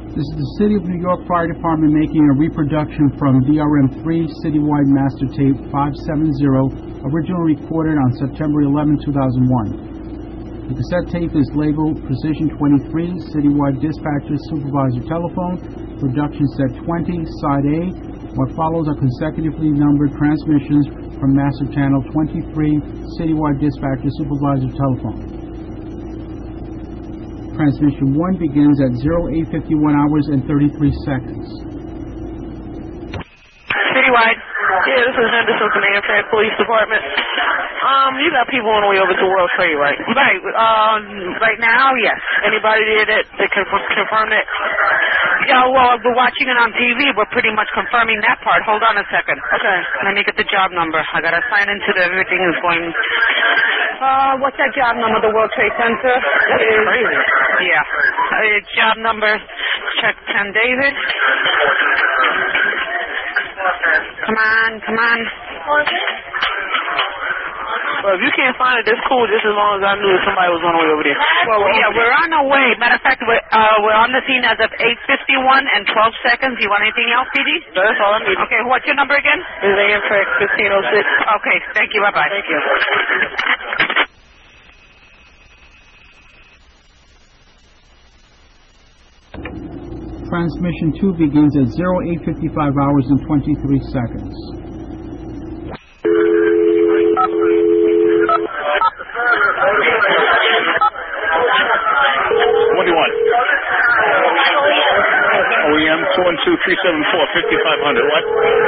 This is the City of New York Fire Department making a reproduction from DRM-3 Citywide Master Tape 570, originally recorded on September 11, 2001. The cassette tape is labeled Precision 23, Citywide Dispatcher Supervisor Telephone, Production Set 20, Side A. What follows are consecutively numbered transmissions from Master Channel 23, Citywide Dispatcher Supervisor Telephone. Transmission 1 begins at 0851 hours and 33 seconds. Citywide. Yeah, this is Henderson from the Amtrak Police Department. You got people on the way over to World Trade, right? Right. Right now, yes. Anybody there that can confirm it? Yeah, well, we're watching it on TV. We're pretty much confirming that part. Hold on a second. Okay. Let me get the job number. I got to sign into everything is going... what's that job number, the World Trade Center? Is crazy. Yeah. Job number, check 10, David. Come on. Well, if you can't find it, that's cool, just as long as I knew that somebody was on the way over there. Well, yeah, we're on the way. Matter of fact, we're on the scene as of 8:51 and 12 seconds. You want anything else, PD? No, that's all I need. Okay, what's your number again? It's Amtrak 1506. Okay, thank you. Bye-bye. Thank you. Transmission 2 begins at 0855 hours and 23 seconds. What do you want? OEM 212-374-5500. What?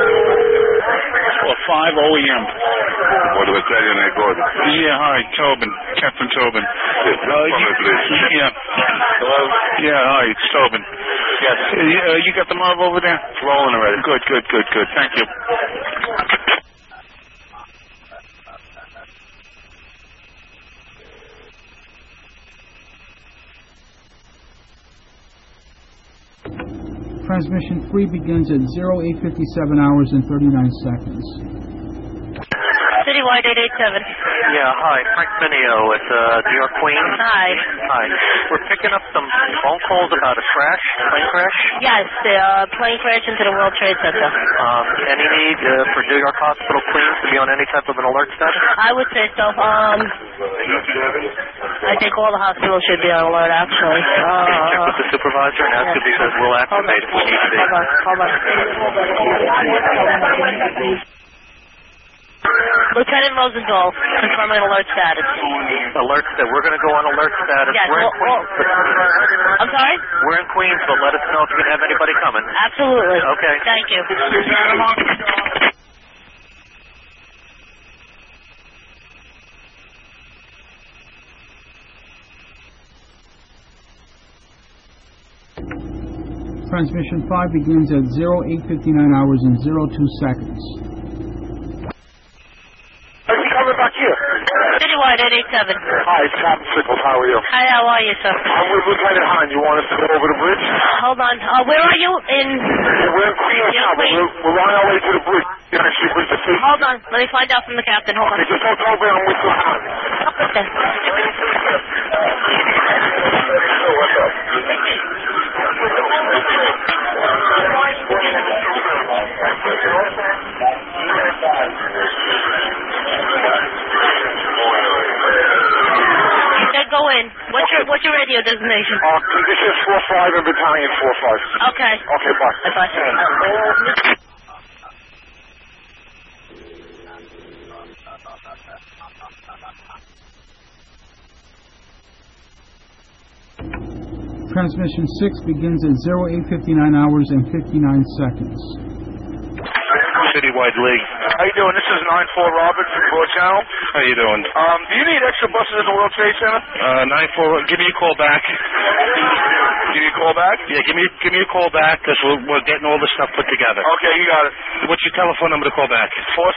Or 5 OEM. What do I tell you, Nick Gordon? Yeah, hi, Tobin. Captain Tobin. Yeah. Hello? Yeah, hi, it's Tobin. Yes. You got the mob over there? It's rolling already. Good. Thank you. Transmission 3 begins at 0857 hours and 39 seconds. Citywide 887. Yeah, hi. Frank Mineo at New York Queens. Hi. We're picking up some phone calls about a plane crash. Yes, the plane crash into the World Trade Center. Any need for New York Hospital Queens to be on any type of an alert status? I would say so. I think all the hospitals should be on alert, actually. Check with the supervisor and ask him because we'll activate if we need to be. Hold on. Lieutenant Rosendahl, confirming alert status. Alert that we're going to go on alert status. Yes, we're in Queens. I'm sorry? We're in Queens, but let us know if you can have anybody coming. Absolutely. Okay. Thank you. Transmission 5 begins at 0859 hours and 02 seconds. Coming back here. Citywide 887. Hi, it's Captain Sickles. How are you? Hi, how are you, sir? I'm with Lieutenant Hahn. You want us to go over the bridge? Hold on. Where are you? We're in Queens now, but we're on our way to the bridge. Hold on. Let me find out from the captain. Hold on. Okay, just hold over. I'm with you, Hahn. Okay. Go in. What's your radio designation? Condition 4-5 and Battalion 4-5. Okay. Okay, bye. Bye. Transmission 6 begins at 0859 hours and 59 seconds. Citywide League. How you doing? This is 94 Robert from Broad Channel. How you doing? Do you need extra buses at the World Trade Center? 94. Give me a call back. Give me a call back? Yeah, give me a call back because we're getting all this stuff put together. Okay, you got it. What's your telephone number to call back?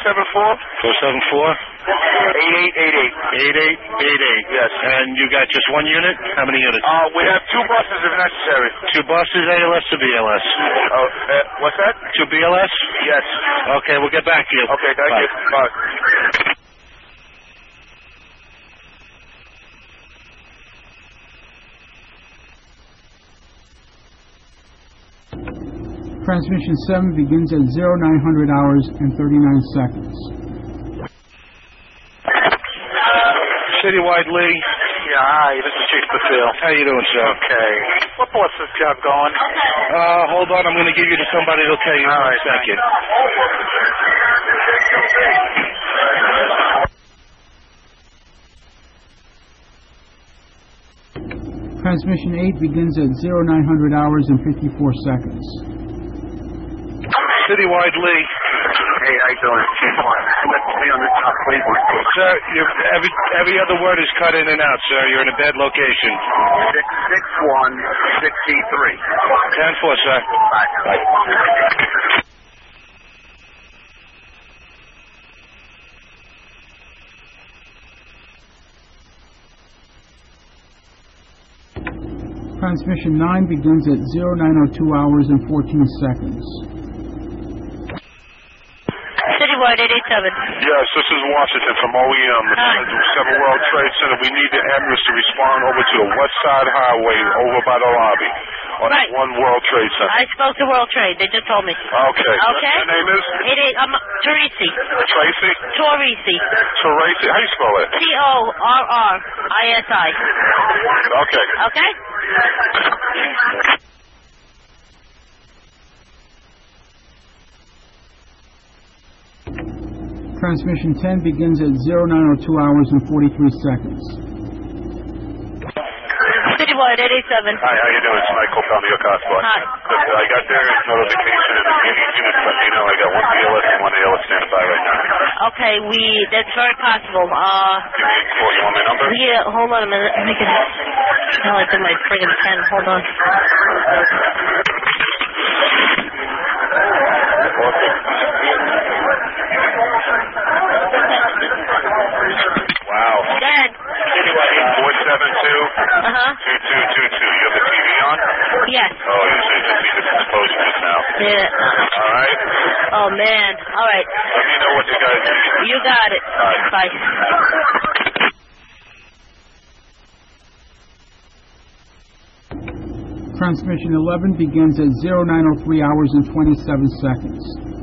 474-474-8888. Yes. And you got just one unit? How many units? We have 2 buses if necessary. 2 buses, ALS or BLS? What's that? 2 BLS? Yes. Okay, we'll get back to you. Okay, thank you. Bye. Transmission 7 begins at 0900 hours and 39 seconds. Citywide Lee. Yeah, hi, this is Chief Basile. How you doing, sir? Okay. What boss this job going? Hold on. I'm going to give you to somebody that'll tell you. All right, in a second. Transmission 8 begins at 0900 hours and 54 seconds. Citywide Lee. Hey, how you doing? Chief One. Let's be on the top, please. Sir, every other word is cut in and out, sir. You're in a bad location. 66163. 10-4, sir. Bye. Transmission 9 begins at 0902 hours and 14 seconds. Citywide 887. Yes, this is Washington from OEM. Hi. 7 World Trade Center. We need the ambulance to respond over to the West Side Highway over by the lobby on Right. 1 World Trade Center. I spoke to World Trade. They just told me. Okay. Okay. Your name is? Teresi. Tracy? Torisi. Tracy. How you spell it? Torrisi. Okay. Okay? Transmission 10 begins at 0902 hours and 43 seconds. Citywide 887. Hi, how you doing? It's Michael from your car spot. Hi. I got their notification and the units let me know I got one BLS and one ALS standing by right now. Okay, that's very possible. You want my number? Yeah, hold on a minute. I can tell it's in my friggin' pen. Hold on. Wow. Dad. 472-2222. You have the TV on? Yes. Oh, you should just see the posters now. Yeah. All right? Oh, man. All right. Let me know what you guys need. You got it. Bye. Transmission 11 begins at 0903 hours and 27 seconds.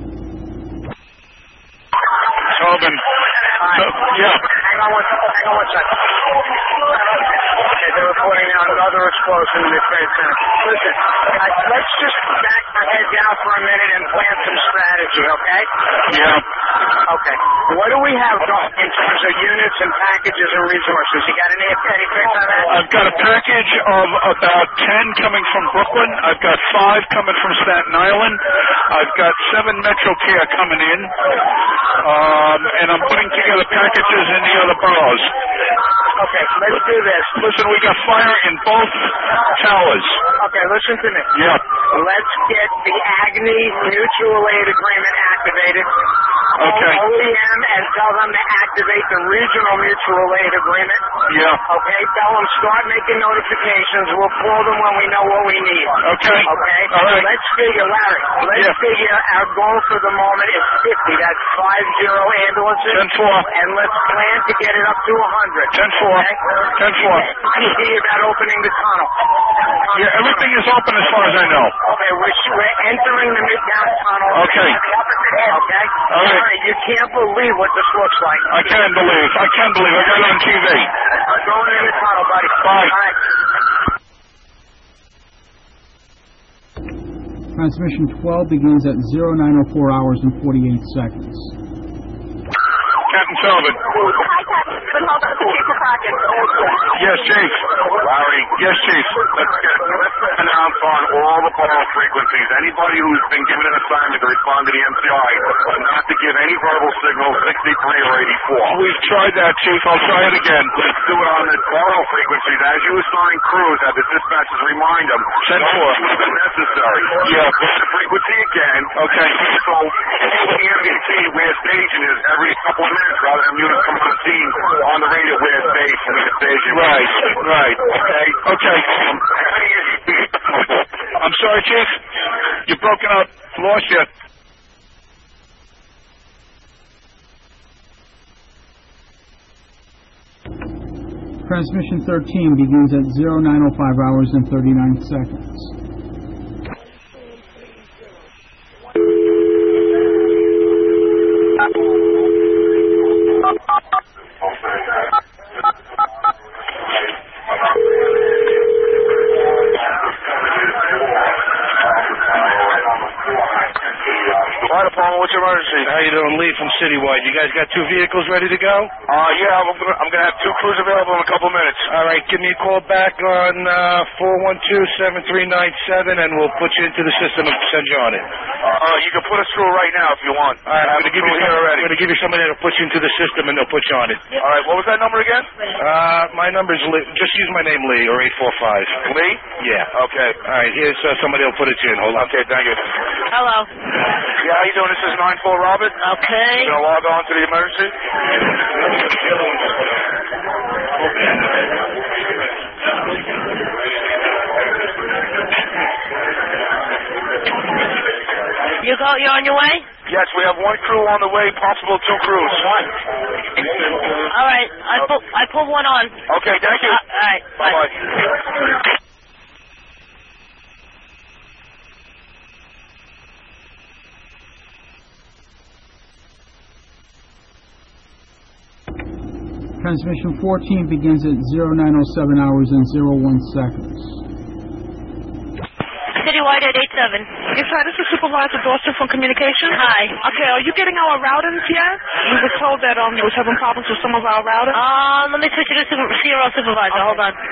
Tobin. Yeah. Hang on one second. Okay, they're reporting out another explosion in the trade center. Listen, let's just back our head down for a minute and plan some strategy, okay? Yeah. Okay. What do we have going in terms of units and packages and resources? You got any fix on that? I've got a package of about 10 coming from Brooklyn. I've got 5 coming from Staten Island. I've got 7 Metro Care coming in. And I'm putting together packages in the other boroughs. Okay, let's do this. Listen, we got fire in both towers. Okay, listen to me. Yeah. Let's get the Agni Mutual Aid Agreement activated. Okay. Call OEM and tell them to activate the Regional Mutual Aid Agreement. Yeah. Okay, tell them start making notifications. We'll call them when we know what we need. Okay. Okay? All right. Let's figure, Larry, figure our goal for the moment is 50. That's 50 ambulances. 10-4. And let's plan to get it up to 100. 10-4. 10-4. I see about opening the tunnel. Yeah, everything is open as far as I know. Okay, we're entering the Midtown tunnel. Okay. Okay? All right. You can't believe what this looks like. I can believe. I got it on TV. Going in the tunnel, buddy. Bye. All right. Transmission 12 begins at 0904 hours and 48 seconds. Captain Sullivan. Yes, Chief. Larry. Yes, Chief. Let's announce on all the call frequencies. Anybody who's been given an assignment to respond to the MCI, not to give any verbal signals, 63 or 84. We've tried that, Chief. I'll try it again. Let's do it on the oral frequencies. As you assign crews, have the dispatchers remind them. 10-4. If necessary. Yeah. Put the frequency again. Okay. So, the NBC where station is every couple of minutes rather than units come on scene on the radio where station. Right. Okay? Okay. I'm sorry, Chief. You're broken up. Lost you. Transmission 13 begins at 0905 hours and 39 seconds. How you doing? Lee from Citywide. You guys got 2 vehicles ready to go? Yeah, I'm gonna have 2 crews available in a couple minutes. All right, give me a call back on 412-7397, and we'll put you into the system and send you on it. You can put us through right now if you want. All right, I'm going to give you somebody that'll put you into the system, and they'll put you on it. All right, what was that number again? My number's Lee. Just use my name, Lee, or 845. Lee? Yeah. Okay. All right, here's somebody will put it in. Hold on. Okay, thank you. Hello. Yeah, how you doing? This is 9-4 Robert. Okay. You gonna log on to the emergency? You're on your way? Yes, we have 1 crew on the way, possible 2 crews. All right, I put one on. Okay, thank you. All right, bye. Transmission 14 begins at 0907 hours and 01 seconds. Citywide at 87. Yes, hi, this is Supervisor Dawson from Communications. Hi. Okay, are you getting our routings yet? We were told that you was having problems with some of our routers. Let me switch you to CRO Supervisor. Okay. Hold on.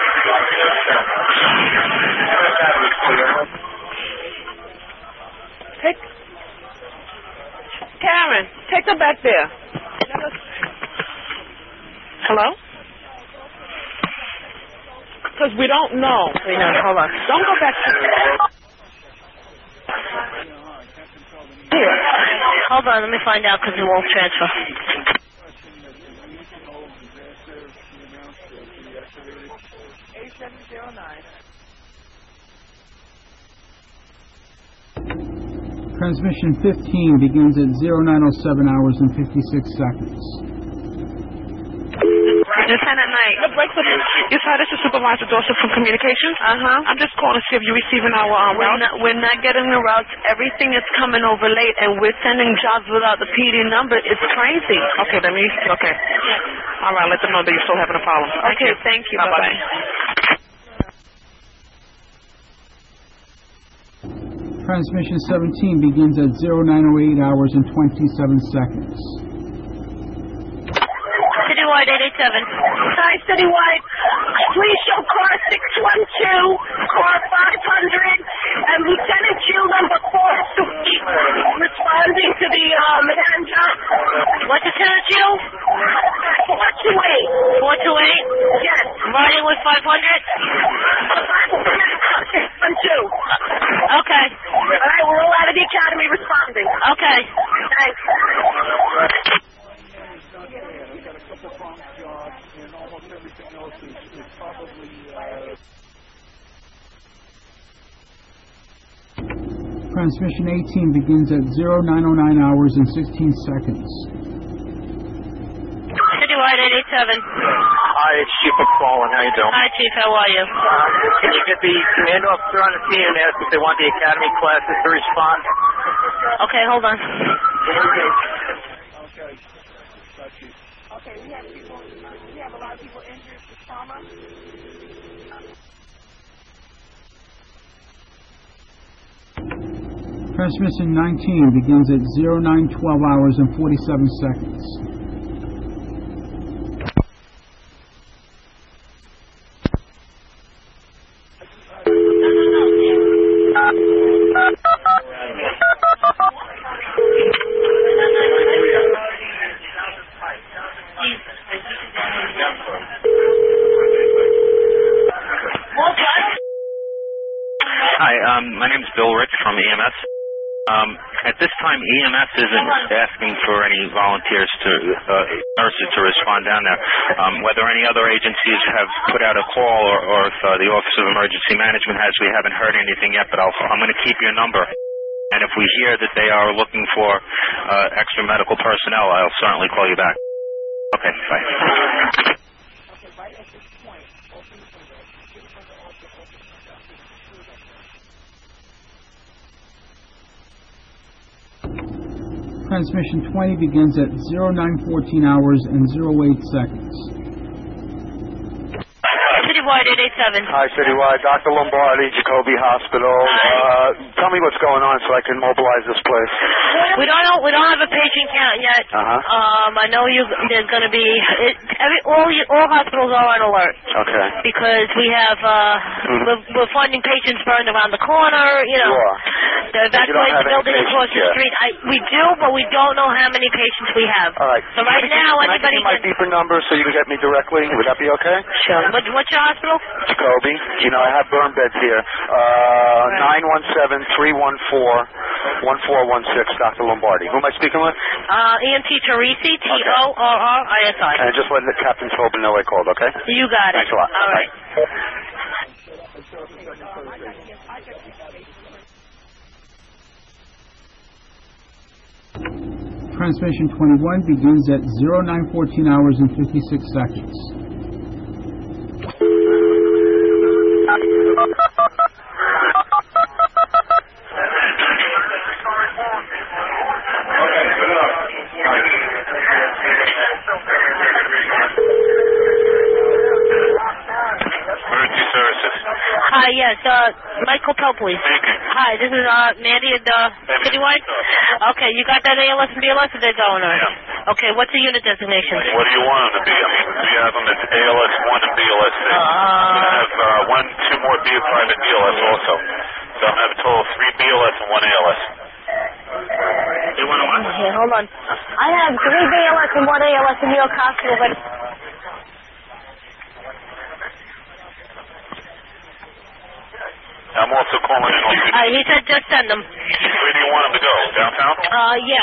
Karen, take them back there. Hello? Because we don't know. Hold on. Don't go back. Here. Hold on, let me find out because it won't transfer. Transmission 15 begins at 0907 hours and 56 seconds. Lieutenant Knight. Yes, hi, this is Supervisor Dawson from Communications. I'm just calling to see if you're receiving our routes. We're not getting the routes. Everything is coming over late, and we're sending jobs without the PD number. It's crazy. Okay, okay. All right, let them know that you're still having a problem. Okay, thank you. Bye-bye. Transmission 17 begins at 0908 hours and 27 seconds. Citywide 887. Hi, Citywide. Please show car 612, car 500, and Lieutenant Jill number 4 responding to the Manhattan job. What's Lieutenant Jill? 428. 428? Yes. Riding with 500? 612. Okay. All right, we're all out of the academy responding. Okay. Thanks. Transmission 18 begins at 0909 hours and 16 seconds. Citywide 887. Hi, it's Chief McFarland. How you doing? Hi, Chief. How are you? Can you get the command officer on the scene and ask if they want the academy classes to respond? Okay, hold on. Okay, we have a lot of people injured with trauma. Transmission 19 begins at 0912 hours and 47 seconds. Hi, my name's Bill Rich from EMS. At this time, EMS isn't asking for any volunteers nurses to respond down there. Whether any other agencies have put out a call or if the Office of Emergency Management has, we haven't heard anything yet, but I'm going to keep your number. And if we hear that they are looking for extra medical personnel, I'll certainly call you back. Okay, bye. Transmission 20 begins at 0914 hours and 08 seconds. Citywide Citywide 887. Hi, Citywide. Dr. Lombardi, Jacoby Hospital. Tell me what's going on so I can mobilize this place. We don't know. We don't have a patient count yet. I know there's going to be all hospitals are on alert. Okay. Because we have we're finding patients burned around the corner. You know, they're evacuating the building across the street. We do, but we don't know how many patients we have. All right. So right now, can anybody I give you my deeper number so you can get me directly? Would that be okay? Sure. What's your hospital? Jacoby. You know, I have burn beds here. 917-314-1416, Dr. Lombardi. Who am I speaking with? EMT Torrisi, Torrisi. And just let Captain Tobin know I called, okay? You got it. Thanks a lot. All right. Transmission 21 begins at 0914 hours and 56 seconds. Emergency services. Hi, yes, Mike Coppell, please. Hi, this is Mandy at Citywide. Okay, you got that ALS and BLS, or they're going on? Yeah. Okay, what's the unit designation? What do you want them to be? I mean, we have them as ALS 1 and BLS 6. I have 2 more private BLS also. So I'm going to have a total of 3 BLS and 1 ALS. You want to what? Here, hold on. I have 3 BLS and 1 ALS in New York Hospital, but... I'm also calling in on... he said just send them. Where do you want them to go? Downtown? Yeah.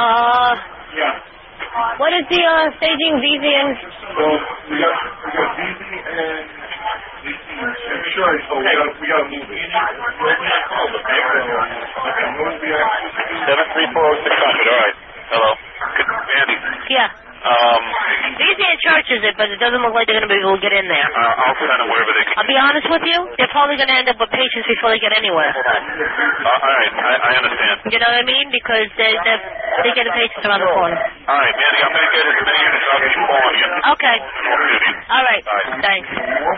What is the staging VZ and... Well, we got VZ and... Sure, so we got to move it. 7340600, all right. Hello. Andy. Yeah. VZ and Church is it, but it doesn't look like they're going to be able to get in there. I'll send them wherever they can. I'll be honest with you, they're probably going to end up with patients before they get anywhere. All right, I understand. You know what I mean? Because they get the patients around the corner. All right, Mandy, I'm going to get as many units. I'll keep calling you. Okay. All right. Thanks.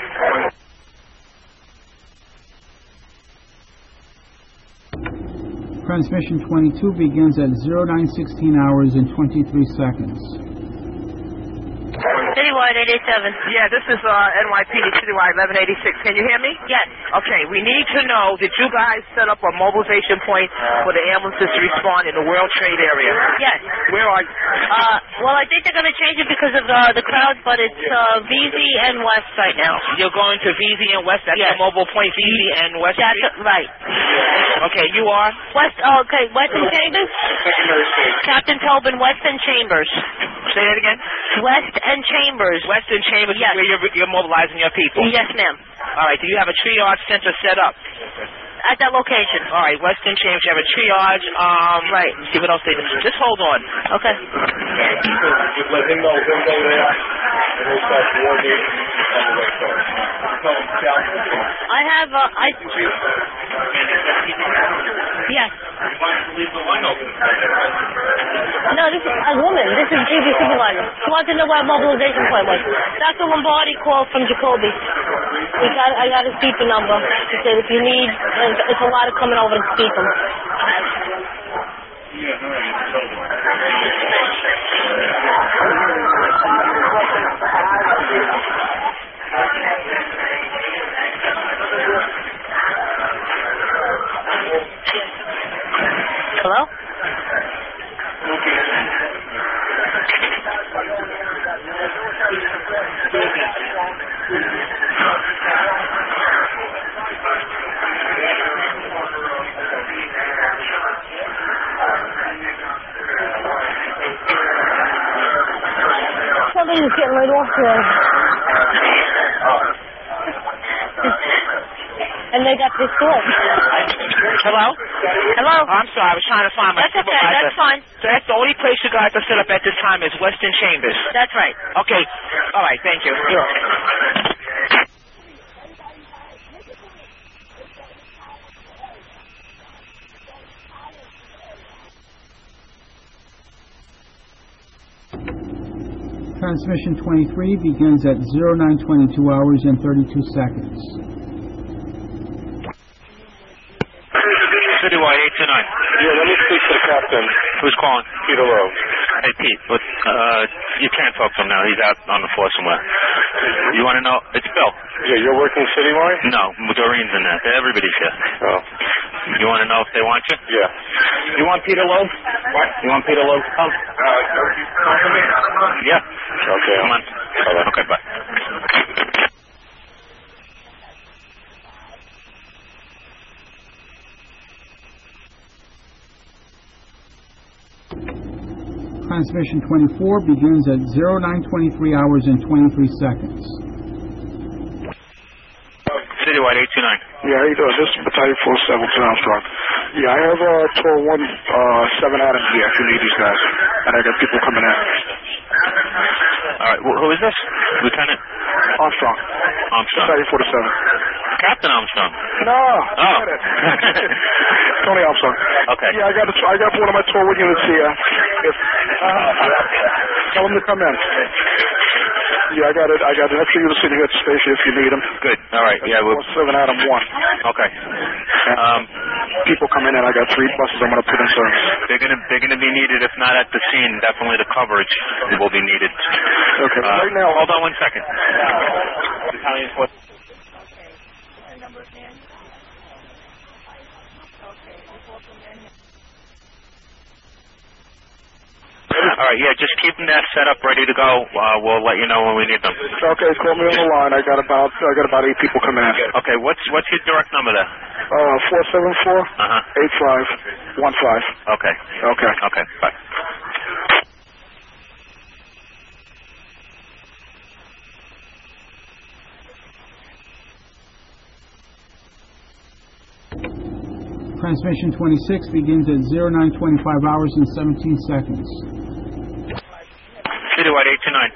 Transmission 22 begins at 0916 hours and 23 seconds. Citywide 887. Yeah, this is NYPD Citywide 1186. Can you hear me? Yes. Okay, we need to know, did you guys set up a mobilization point for the ambulances to respond in the World Trade area? Yes. Where are you? Well, I think they're going to change it because of the crowd, but it's VZ and West right now. You're going to VZ and West? That's the mobile point, VZ and West Street? That's right. Okay, you are? Weston Chambers? Captain Tobin, Weston Chambers. Say that again? West and Chambers. Weston Chambers is where you're mobilizing your people? Yes, ma'am. All right, do you have a triage center set up? At that location. All right, Weston Chambers, you have a triage. Right. Let's see what else they do. Just hold on. Okay. Just let him know there, and we'll start coordinating on the way forward. I have, yes. No, this is a woman. This is GP Supervisor. She wants to know what mobilization point was. Dr. Lombardi called from Jacoby. I got his speaker number. She said if you need, it's a lot of coming over to speak him. Hello? Somebody's getting right off there. And they got pissed off. Hello? Hello? I'm sorry, I was trying to find my That's okay, supervisor. that's fine. So that's the only place you guys are set up at this time is Weston Chambers? That's right. Okay. All right, thank you. Transmission 23 begins at 0922 hours and 32 seconds. Citywide 829. Yeah, let me speak to the captain. Who's calling? Peter Lowe. Hey, Pete, you can't talk to him now. He's out on the floor somewhere. You want to know? It's Bill. Yeah, you're working citywide? No, Doreen's in there. Everybody's here. Oh. You want to know if they want you? Yeah. You want Peter Lowe? What? You want Peter Lowe to come? Yeah. Okay. Come on. Bye-bye. Okay, bye. Transmission 24 begins at 0923 hours and 23 seconds. Citywide 829. Yeah, how you doing? This is Battalion 47 to Armstrong. Yeah, I have tour 17 Adams here if you need these guys. And I got people coming in. All right, who is this? Lieutenant? Armstrong. Armstrong. Battalion 47. Captain Armstrong. No. Oh. Tony Armstrong. Okay. Yeah, I got one of my tour units here. Tell them to come in. Yeah, I got it. I got an extra unit sitting here at the station if you need them. Good. All right. Yeah, we'll 7 Adam 1. Okay. People coming in. I got 3 buses I'm going to put in service. They're gonna be needed. If not at the scene, definitely the coverage will be needed. Okay. Right now. Hold on 1 second. Battalion 4. All right, yeah, just keep them there set up, ready to go. We'll let you know when we need them. Okay, call me on the line. I got about 8 people coming in. Okay, what's your direct number there? 474-8515. Okay. Okay, bye. Transmission 26 begins at 0925 hours and 17 seconds. Citywide 829.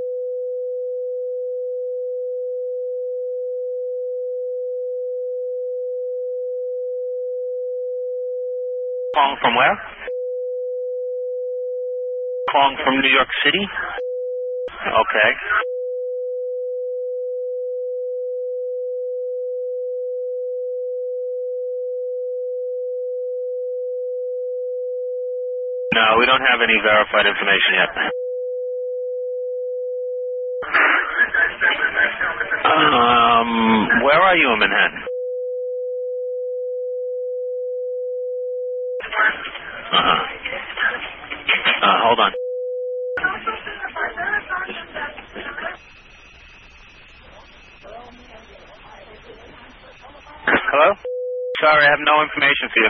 Calling from where? Calling from New York City? Okay. No, we don't have any verified information yet. Where are you in Manhattan? Hold on. Hello? Sorry, I have no information for you.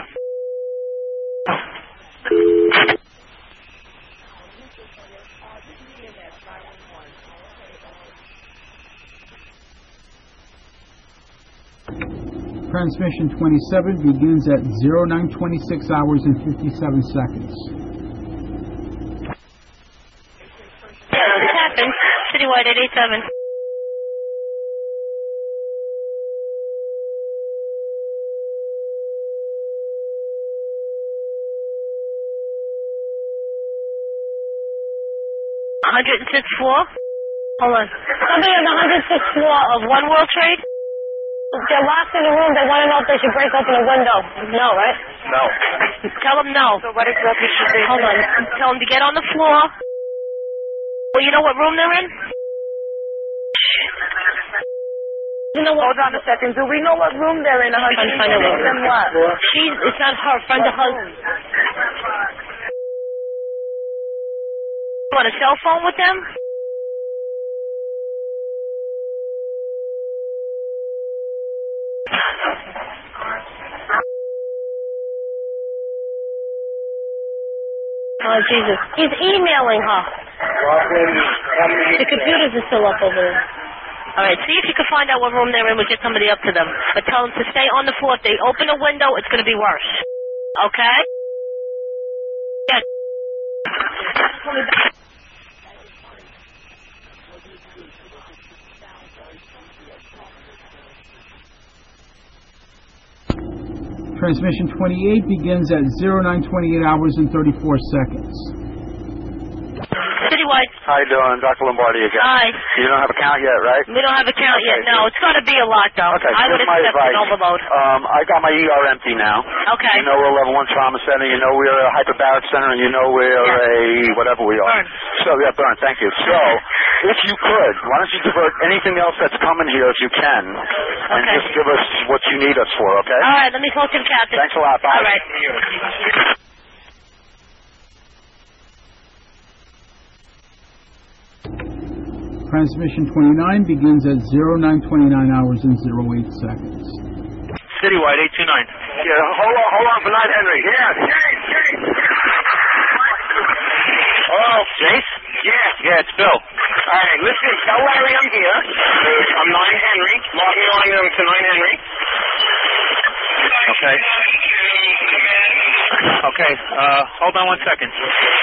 Transmission 27 begins at 0926 hours and 57 seconds. This happened. Citywide at 87. floor? Hold on. Somebody on the 106th floor of One World Trade? They're locked in the room. They want to know if they should break open a window. No, right? No. Tell them no. So what exactly should they Hold on. Tell them to get on the floor. Well, you know what room they're in? You know what? Hold on a second. Do we know what room they're in? I'm trying to find a room. And what? It's not her. Friend of hers. You want a cell phone with them? Oh, Jesus. He's emailing her. The computers are still up over there. All right, see if you can find out what room they're in. We'll get somebody up to them. But tell them to stay on the floor. If they open a window, it's going to be worse. Okay? Yes. Transmission 28 begins at 0928 hours and 34 seconds. Citywide. How you doing? Dr. Lombardi again. Hi. You don't have a count yet, right? We don't have a count yet. No, it's going to be a lot, though. Okay, I would here's my accept advice. an overload. I got my ER empty now. Okay. You know we're a level 1 trauma center. You know we're a hyperbaric center. And you know we're a whatever we are. Burn. So, yeah, Burn, thank you. So, if you could, why don't you divert anything else that's coming here if you can, and just give us what you need us for, okay? All right, let me talk to the captain. Thanks a lot. Bye. All right. Transmission 29 begins at 0929 hours and 08 seconds. Citywide 829. Yeah, hold on for 9 Henry. Yeah, Chase. Oh, Jace? Yeah, it's Bill. All right, listen, tell Larry I'm here. I'm 9 Henry. Logging on to 9 Henry. Okay. Okay, hold on 1 second.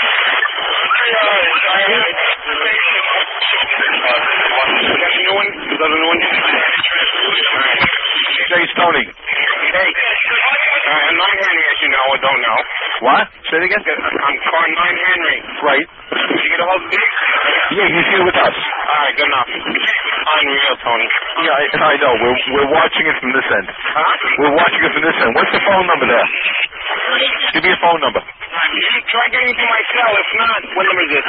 Jace, Tony. Hey. I'm 9 Henry, as you know or don't know. What? Say it again? I'm car 9 Henry. Right. Did you get a hold of Dick? Yeah, he's here with us. All right, good enough. Unreal, Tony. Yeah, I know. We're watching it from this end. Huh? We're watching it from this end. What's the phone number there? Give me a phone number. Try getting to my cell. If not, what number is it?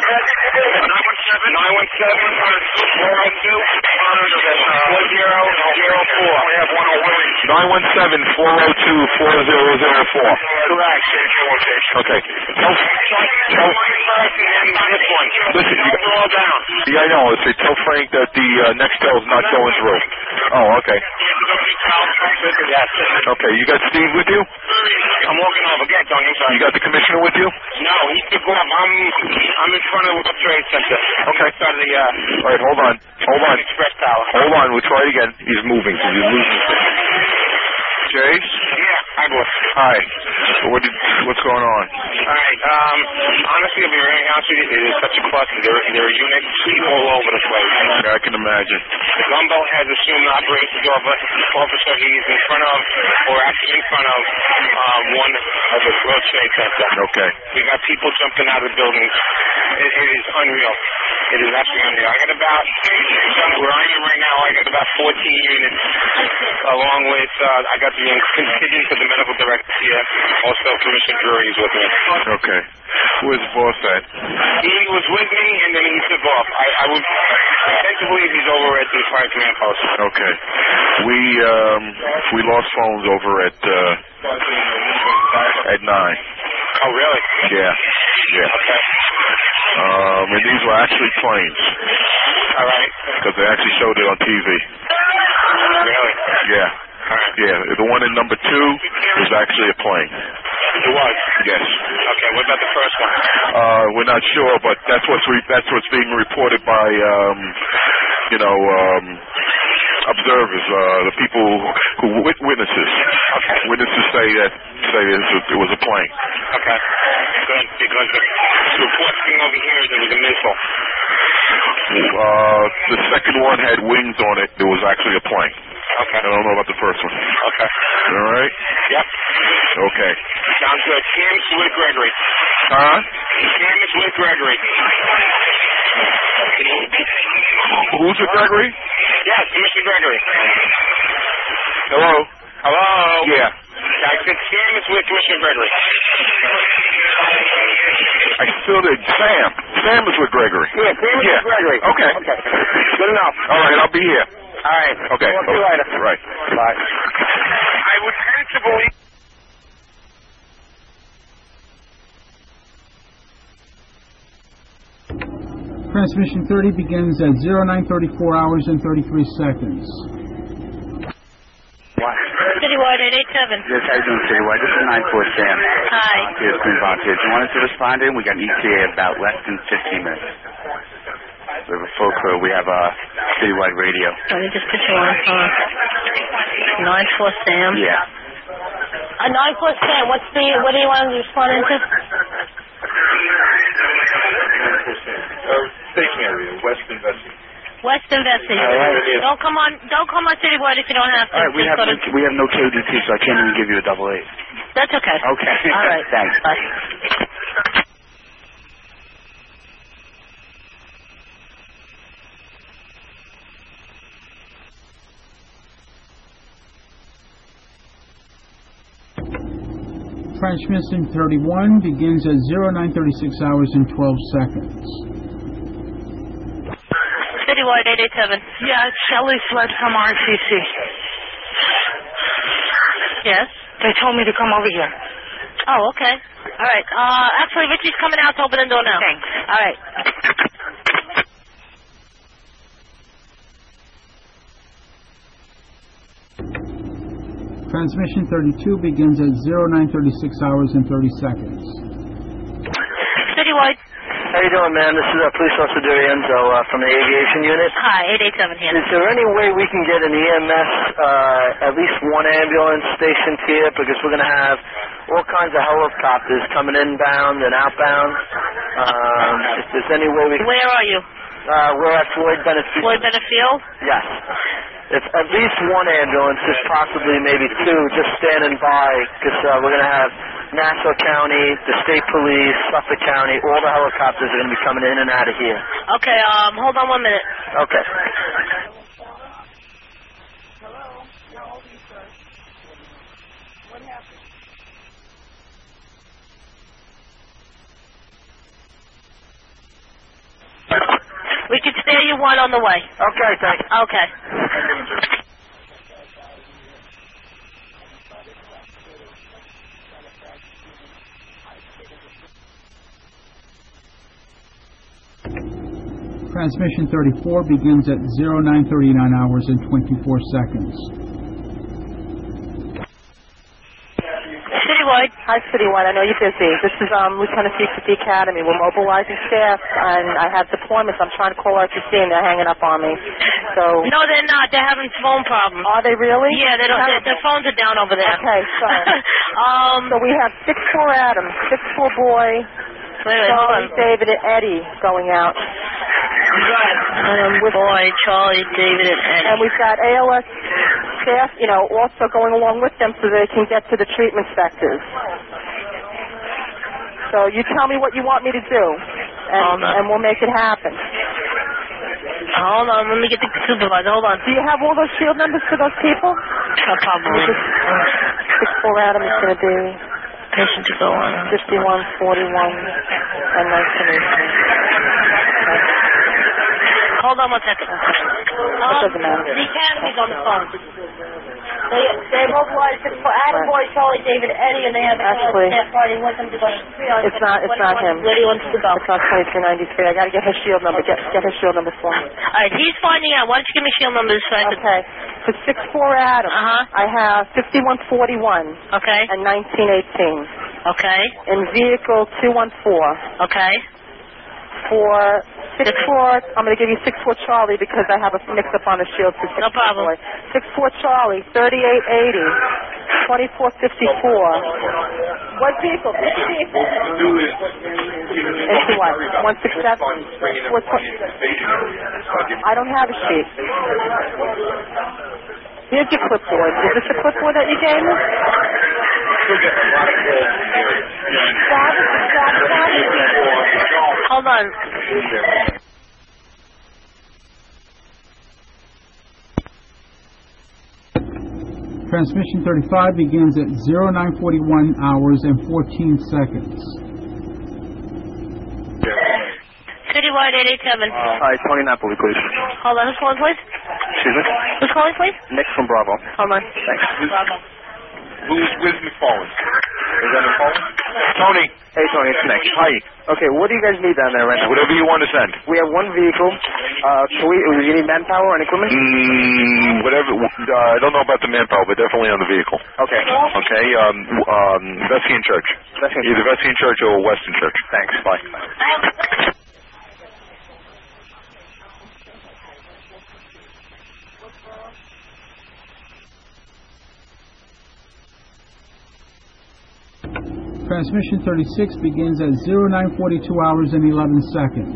917-402-4004. Correct. Okay. Listen, yeah, I know. Tell Frank that the Nextel is not going through. Oh, okay. Okay, you got Steve with you? I'm walking over. Get Tony. I'm sorry. You got the commissioner with you? No, he took off. I'm in front of the Trade Center. Okay. Outside of the all right, hold on. Express Tower. Hold on, we'll try it again. He's moving, so you're losing. Jace? Yeah, hi, boss. Hi. What's going on? All right. Honestly, I'll be very honest with you. It is such a cluster. There are units all over the place. Yeah, I can imagine. Gumbo has assumed the operations officer. He's in front of, or actually in front of, one of the World Trade Center. Okay. We got people jumping out of the buildings. It is unreal. It is absolutely unreal. I got about, where I am right now, I got about 14 units, along with, I got the contingent of the medical director here. Also, Commissioner Drury is with me. Okay. Where's the boss at? He was with me, and then he took off. I would tend to believe he's over at the fire command post. Okay. We lost phones over at 9. Oh, really? Yeah. Okay. And these were actually planes. All right. Because they actually showed it on TV. Really? Yeah. Yeah, the one in number 2 was actually a plane. It was? Yes. Okay, what about the first one? We're not sure, but that's what's being reported by, observers, the people who witnesses. Okay. Witnesses say it was a plane. Okay. Good, because the reports coming over here is it was a missile. The second one had wings on it. It was actually a plane. Okay. I don't know about the first one. Okay. All right? Yep. Okay. Sounds good. Cam's with Gregory. Huh? Cam is with Gregory. Who's with Gregory? Yes, Commissioner Gregory. Hello? Hello? Yeah. I said Cam is with Commissioner Gregory. I still did. Sam is with Gregory. Yeah, Sam is with Gregory. Okay. Good enough. All right, I'll be here. All right. Okay. Talk to you later. Right. Bye. I would tend to believe. Transmission 30 begins at 0934 hours and 33 seconds. Citywide 887. Yes, how you doing, Citywide? This is 94 Sam. Hi. Volunteers, Green Volunteers. You wanted to respond in? We got an ETA in about less than 15 minutes. We have a full crew. We have Citywide radio. Let me just put you on. 94 Sam. Yeah. 94 Sam. What do you want to respond into? Station area, West Investing. West Investing. Don't come on Citywide if you don't have to. All right, we have no KDT, so I can't even give you a 88. That's okay. Okay. All right. Thanks. Bye. Transmission 31 begins at 0936 hours and 12 seconds. Citywide 887. Yeah, it's Shelley Flood from RCC. Yes? They told me to come over here. Oh, okay. All right. Actually, Richie's coming out to open the door now. Thanks. All right. Transmission 32 begins at 0936 hours and 30 seconds. Citywide. How you doing, man? This is Police Officer Durienzo from the Aviation Unit. Hi, 887 here. Is there any way we can get an EMS, at least one ambulance stationed here? Because we're going to have all kinds of helicopters coming inbound and outbound. If there's any way we can... Where are you? We're at Floyd Bennett Field. Floyd Bennett Field? Yes. If at least one ambulance, if possibly maybe two, just standing by, because we're going to have Nassau County, the State Police, Suffolk County, all the helicopters are going to be coming in and out of here. Okay, hold on 1 minute. Okay. We can spare you one on the way. Okay, thanks. Okay. Transmission 34 begins at 0939 hours and 24 seconds. Citywide. Hi, Citywide. I know you're busy. This is Lieutenant Fuchs at the Academy. We're mobilizing staff, and I have deployments. I'm trying to call RTC, and they're hanging up on me. So. No, they're not. They're having phone problems. Are they really? Yeah, they don't. Their phones are down over there. Okay, so. So we have 6'4" Adam, 6'4" boy, Charlie, David, and Eddie going out. Boy, Charlie, David, and Eddie. And we've got ALS staff, also going along with them so they can get to the treatment sectors. So you tell me what you want me to do, and we'll make it happen. Hold on, let me get the supervisor. Hold on. Do you have all those shield numbers for those people? Probably. 6'4" Adam is going to be patient to go on. 51, 41, and 1918. Hold on 1 second. That doesn't matter. The Academy's on the phone. They mobilized for Adam, Boy, Charlie, David, Eddie, and they have a staff party with them to go. It's not him. Where do you want to go? It's not 2393. I got to get his shield number. Get his shield number for me. All right, he's finding out. Why don't you give me shield numbers so I can... Okay. For 6'4" Adam, I have 5141. Okay. And 1918. Okay. In vehicle 214. Okay. For 6'4", I'm going to give you 6'4" Charlie because I have a mix-up on the shield. For 6'4". No problem. 6'4" Charlie, 3880, 2454. What vehicle? Into what? 167? I don't have a sheet. Here's your clipboard. Is this the clipboard that you gave me? Hold on. Transmission 35 begins at 0941 hours and 14 seconds. Citywide 887. Hi, Tony Napoli, please. Hold on, who's calling, please? Excuse me? Who's calling, please? Nick from Bravo. Hold on. Thanks. Bravo. Where's McFarland? Is that McFarland? Tony. Hey, Tony, it's Nick. Hi. Okay, what do you guys need down there right now? Whatever you want to send. We have one vehicle. Do you need manpower and equipment? Whatever. I don't know about the manpower, but definitely on the vehicle. Okay. Okay. Vesian Church. Either Vesian Church or Western Church. Thanks. Bye. Transmission 36 begins at 0942 hours and 11 seconds.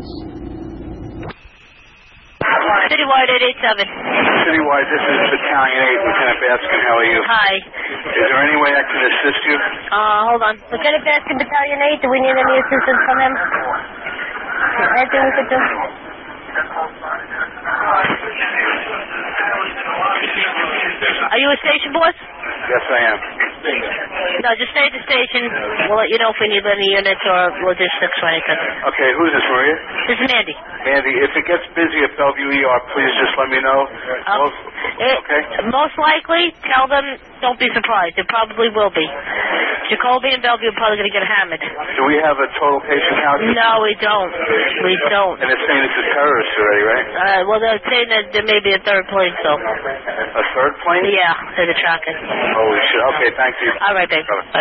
Citywide 887. Citywide, this is Battalion 8, Lieutenant Baskin. How are you? Hi. Is there any way I can assist you? Hold on. Lieutenant Baskin, Battalion 8, do we need any assistance from him? Anything we could do? Are you a station boss? Yes, I am. No, just stay at the station. We'll let you know if we need any units or logistics or anything. Okay, who's this, Maria? This is Mandy. Mandy, if it gets busy at Bellevue ER, please just let me know. Okay. Most likely, tell them don't be surprised. It probably will be. Jacoby and Bellevue are probably going to get hammered. Do we have a total patient count? No, we don't. We don't. And it's saying it's a terrorist already, right? Well, they're saying that there may be a third plane, so. A third plane? Yeah, they're tracking. Holy shit. Okay, thank you. All right, babe. Bye.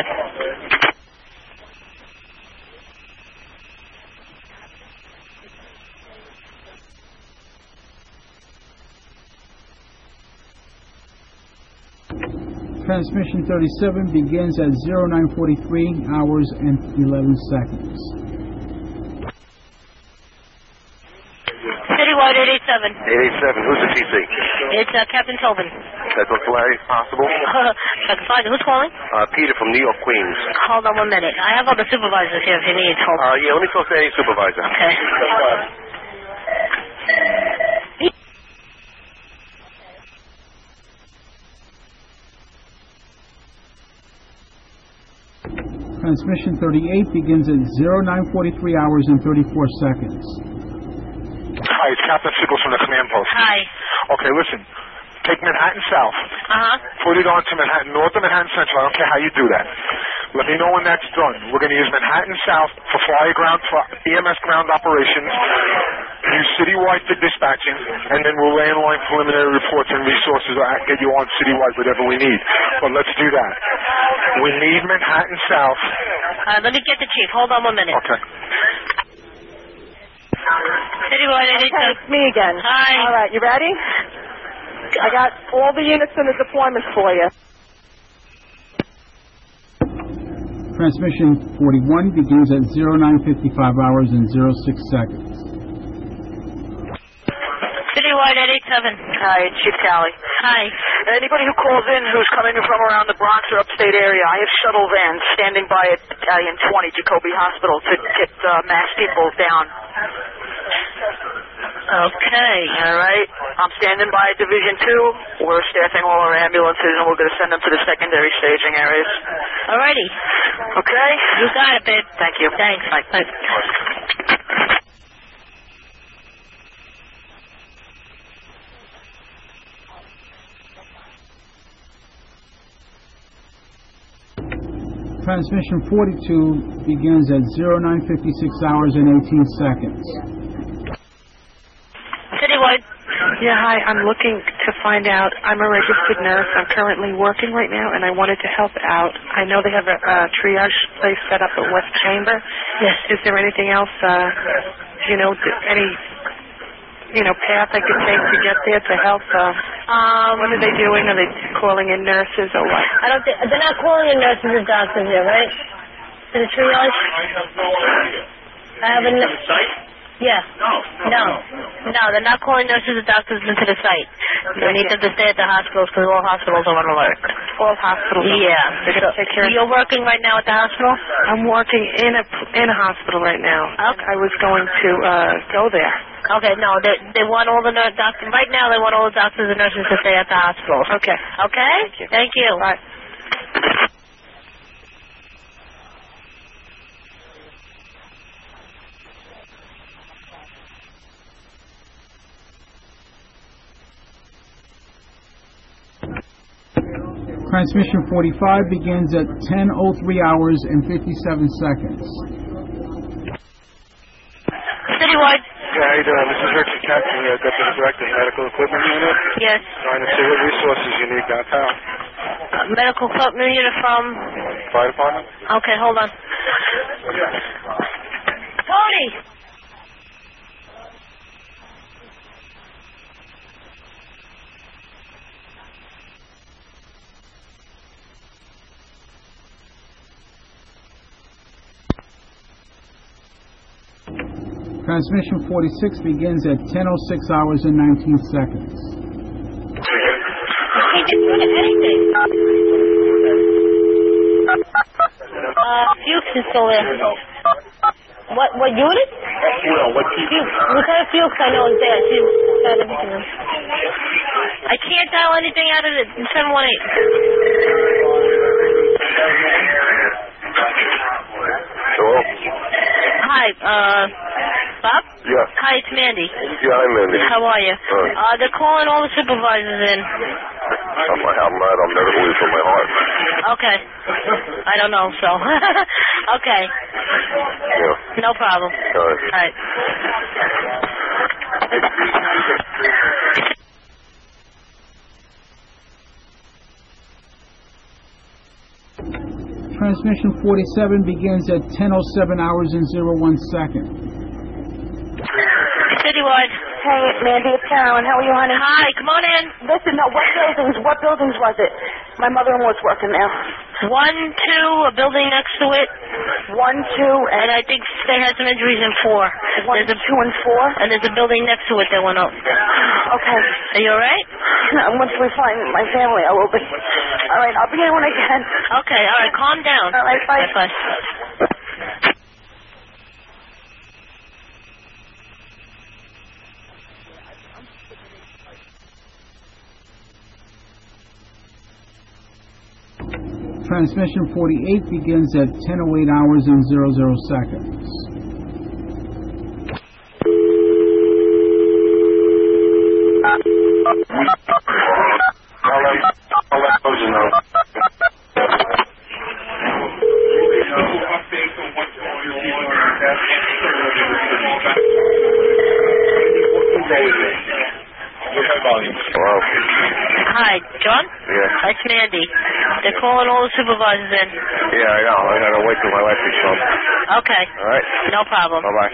Transmission 37 begins at 09:43 hours and 11 seconds. Citywide 887. 887. Who's the TC? It's Captain Tobin. Technical Larry, possible? Who's calling? Peter from New York, Queens. Hold on 1 minute. I have all the supervisors here if you need. Hold on. Yeah, let me talk to any supervisor. Okay. Transmission 38 begins at 09:43 hours and 34 seconds. Hi, it's Captain Sickles from the command post. Hi. Okay, listen. Take Manhattan South. Put it onto Manhattan North and Manhattan Central. I don't care how you do that. Let me know when that's done. We're going to use Manhattan South for for EMS ground operations, use citywide for dispatching, and then we'll lay in line preliminary reports and resources to get you on citywide whatever we need. But let's do that. We need Manhattan South. Let me get the chief. Hold on 1 minute. Okay. Citywide 887. Okay, it's me again. Hi. All right, you ready? I got all the units in the deployment for you. Transmission 41 begins at 09:55 hours and 06 seconds. Citywide 887. Hi, it's Chief Callie. Hi. Anybody who calls in who's coming from around the Bronx or upstate area, I have shuttle vans standing by at Battalion 20, Jacoby Hospital, to get mass people down. Okay. All right. I'm standing by at Division 2. We're staffing all our ambulances, and we're going to send them to the secondary staging areas. Alrighty. Okay? You got it, babe. Thank you. Thanks. Bye. Transmission 42 begins at 09:56 hours and 18 seconds. Citywide. Yeah, hi. I'm looking to find out. I'm a registered nurse. I'm currently working right now, and I wanted to help out. I know they have a triage place set up at West Chamber. Yes. Is there anything else, any path I could take to get there to help? What are they doing? Are they calling in nurses or what? I don't think they're not calling in nurses and doctors here, right? To the triage? I have a yeah. No, they're not calling nurses and doctors into the site. They need them to stay at the hospitals because all hospitals are on alert. All hospitals? Yeah. They're going to take care of. You're working right now at the hospital? I'm working in a hospital right now. Okay. I was going to go there. Okay, no, they want all the doctors, right now they want all the doctors and nurses to stay at the hospitals. Okay. Okay? Thank you. Bye. Transmission 45 begins at 10:03 hours and 57 seconds. Citywide. Yeah, how you doing? This is Richard Captain, Deputy Director, Medical Equipment Unit. Yes. Trying to see what resources you need downtown. Medical equipment unit from? Fire Department? Okay, hold on. Tony! Transmission 46 begins at 10:06 hours and 19 seconds. I can't get through to anything. Fuchs is still there. What unit? Fuchs. Lieutenant Fuchs, I know is there. She's got everything else. I can't dial anything out of the 718. Hi, Bob? Yeah. Hi, it's Mandy. Yeah, I'm Mandy. How are you? They're calling all the supervisors in. I'm never leave from my heart. Okay. I don't know, so. Okay. Yeah. No problem. All right. All right. Transmission 47 begins at 10:07 hours and 01 second. Citywide. Hey, Mandy, it's Carolyn. How are you, honey? Hi, come on in. Listen, no, what buildings was it? My mother-in-law's working there. 1, 2, a building next to it. 1, 2, and I think they had some injuries in 4. 1, 2, and 4? And there's a building next to it that went up. Okay. Are you alright? Once we find my family, I will be. Alright, I'll be in when I can. Okay, alright, calm down. Alright, bye. Bye. Transmission 48 begins at 10:08 hours and 00 seconds. I'll let those know. Hello. Hi, John? Yeah. It's Mandy. They're calling all the supervisors in. Yeah, I know. I gotta wait till my wife is home. Okay. All right. No problem. Bye-bye.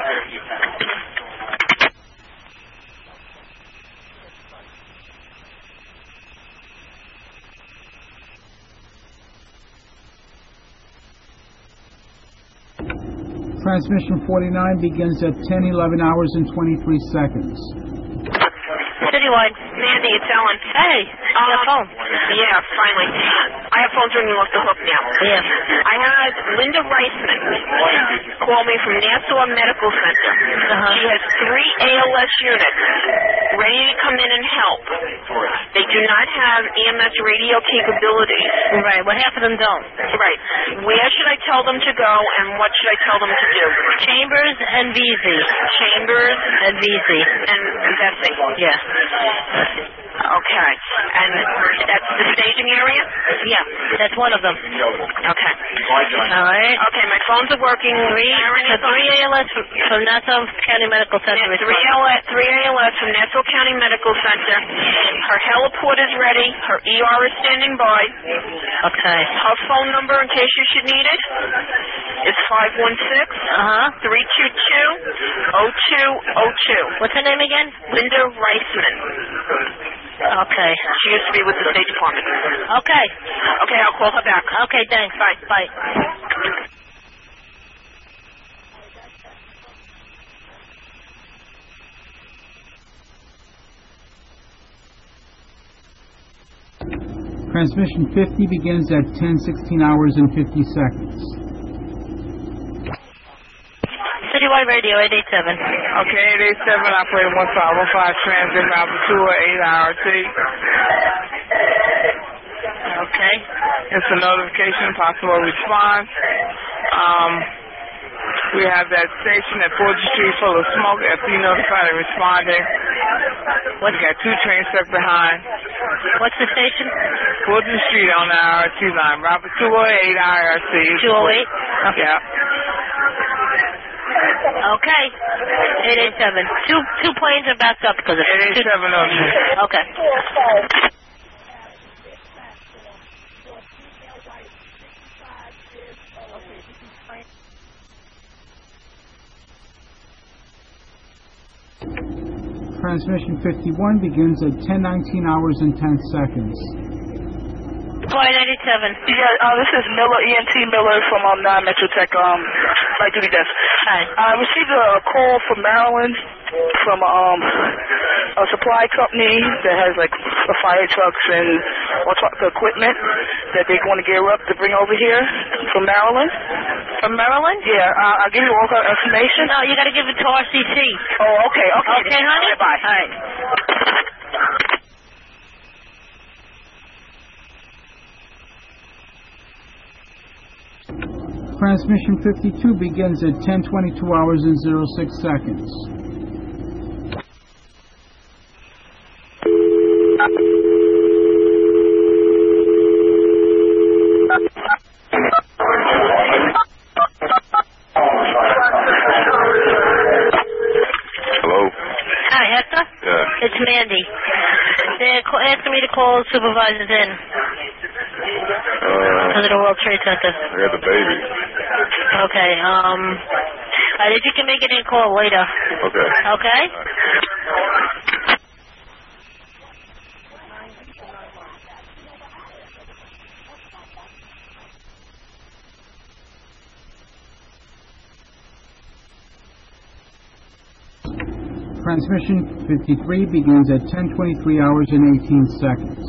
Transmission 49 begins at 10:11 hours and 23 seconds. Citywide. Mandy, it's Ellen. Hey, your phone. Yeah, finally. I have phones ringing off the hook now. Yeah. I had Linda Reisman call me from Nassau Medical Center. She has 3 ALS units ready to come in and help. They do not have EMS radio capabilities. Right, well, half of them don't. Right. Where should I tell them to go, and what should I tell them to do? Chambers and VZ. Chambers and VZ. And Vesey. Yeah. Okay. And that's the staging area? Yeah, that's one of them. Okay. All right. Okay, my phones are working. 3 ALS from Nassau County Medical Center. 3 ALS from Nassau County Medical Center. Her heliport is ready. Her ER is standing by. Okay. Her phone number, in case you should need it, is 516-322-0202. What's her name again? Linda Reisman. Okay. She used to be with the State Department. Okay. Okay, I'll call her back. Okay, thanks. Bye. Bye. Transmission 50 begins at 10:16 hours and 50 seconds. Citywide Radio 887. Okay, 887, operator 1515, transit Robert 2 8RT. Okay. It's a notification, possible response. We have that station at 40th Street full of smoke. FD notified and responding. We got 2 trains stuck behind. What's the station? 40th Street on the IRT line. Robert 208 IRT. 208? Okay. Yeah. Okay. 887. Two planes are backed up because of 887. Okay. Transmission 51 begins at 10:19 hours and 10 seconds. Flight 87. Yeah, this is Miller, ENT Miller from 9 Metro Tech, Light Duty Desk. Hi. I received a call from Maryland from a supply company that has like fire trucks and all sorts of equipment that they want to gear up to bring over here from Maryland. From Maryland? Yeah, I'll give you all the information. No, you got to give it to RCC. Oh, okay. Okay, honey? Okay, bye. All right. Transmission 52 begins at 10:22 hours and 06 seconds. Hello? Hi, Hector? Yeah. It's Mandy. They're asking me to call supervisors in. Because of the World Trade Center. I got the baby. Okay, if you can make it in, call later. Okay. Okay? Transmission 53 begins at 10:23 hours and 18 seconds.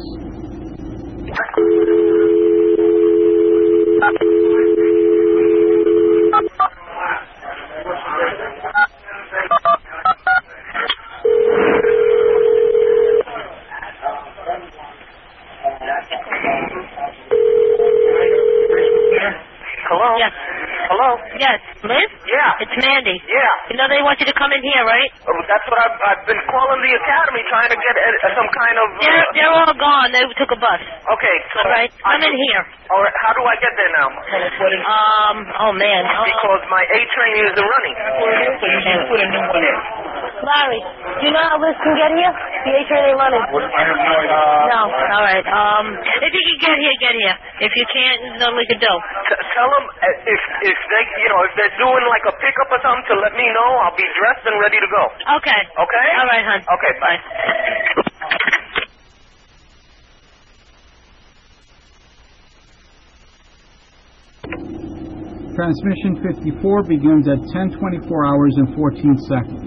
Hello? Yes. Hello? Yes. Liz? Yeah. It's Mandy. Yeah. You know they want you to come in here, right? That's what I've been calling the academy trying to get some kind of... They're all gone. They took a bus. Okay. So all right. Come in here. All right. How do I get there now? Oh, man. Because my A train isn't running. Larry, do you know how Liz can get here? The A train ain't running. No. All right. If you can get here, get here. If you can't, then we could do. Tell them if they, if they're doing like a pickup or something, to let me know. I'll be dressed and ready to go. Okay. Okay? All right, hon. Okay, bye. Transmission 54 begins at 10:24 hours and 14 seconds.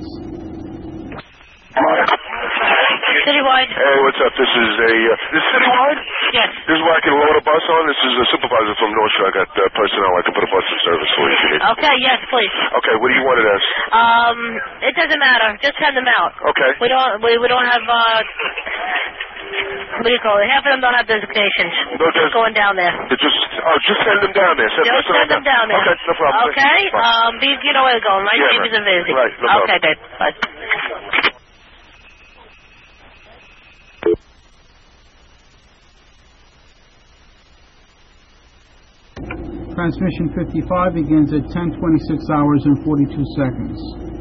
Citywide. Hey, what's up? This is this Citywide? Yes. This is where I can load a bus on. This is a supervisor from North Shore. I got personnel. I can put a bus in service for you if you need. Okay, yes, please. Okay, what do you want it as? It doesn't matter. Just send them out. Okay. We don't have what do you call it? Half of them don't have designations. No, just going down there. Just send them down there. Just send them down there. Okay, no problem. Okay. You know where they're going, right? Yeah, Jeepers and Vizzy. Right, no problem. Okay, babe. Bye. Transmission 55 begins at 10:26 hours and 42 seconds.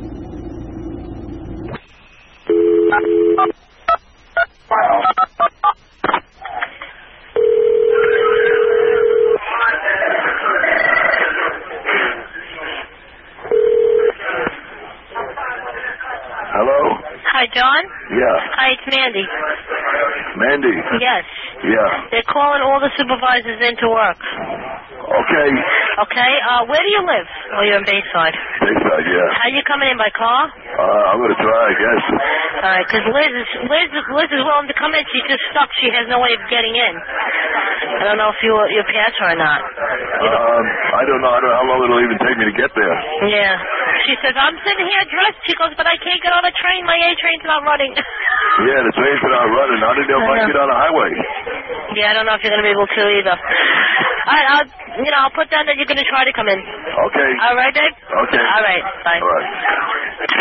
Hello? Hi, John? Yeah. Hi, it's Mandy. Mandy? Yes. Yeah. They're calling all the supervisors in to work. Okay. Okay, where do you live? Oh, you're in Bayside. Bayside, yeah. How you coming in, by car? I'm going to try, I guess. All right, because Liz is willing to come in. She's just stuck. She has no way of getting in. I don't know if you pass her or not. I don't know how long it'll even take me to get there. Yeah. She says, I'm sitting here dressed. She goes, but I can't get on the train. My A train's not running. Yeah, the train's not running. How did they find get on the highway? Yeah, I don't know if you're going to be able to either. All right, I'll put down that you're going to try to come in. Okay. All right, babe? Okay. All right, bye. All right.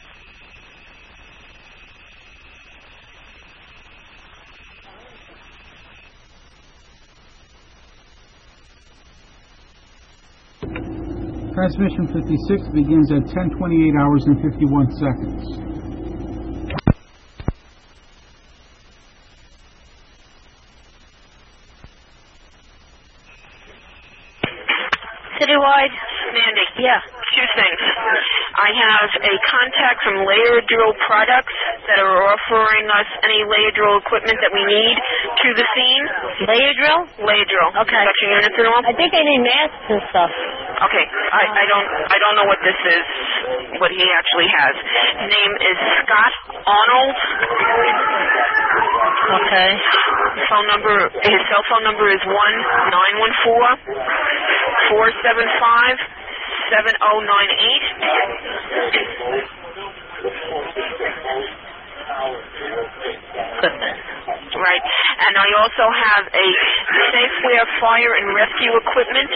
Transmission 56 begins at 10:28 hours and 51 seconds. Citywide? Mandy. Yeah. Two things. I have a contact from Layer Drill Products that are offering us any layer drill equipment that we need to the scene. Layer drill? Layer drill. Okay. Suction units and all. I think they need masks and stuff. Okay. I don't know what this is, what he actually has. His name is Scott Arnold. Okay. His cell phone number is 1-914-475-7098. Right. And I also have a Safeware their fire and rescue equipment.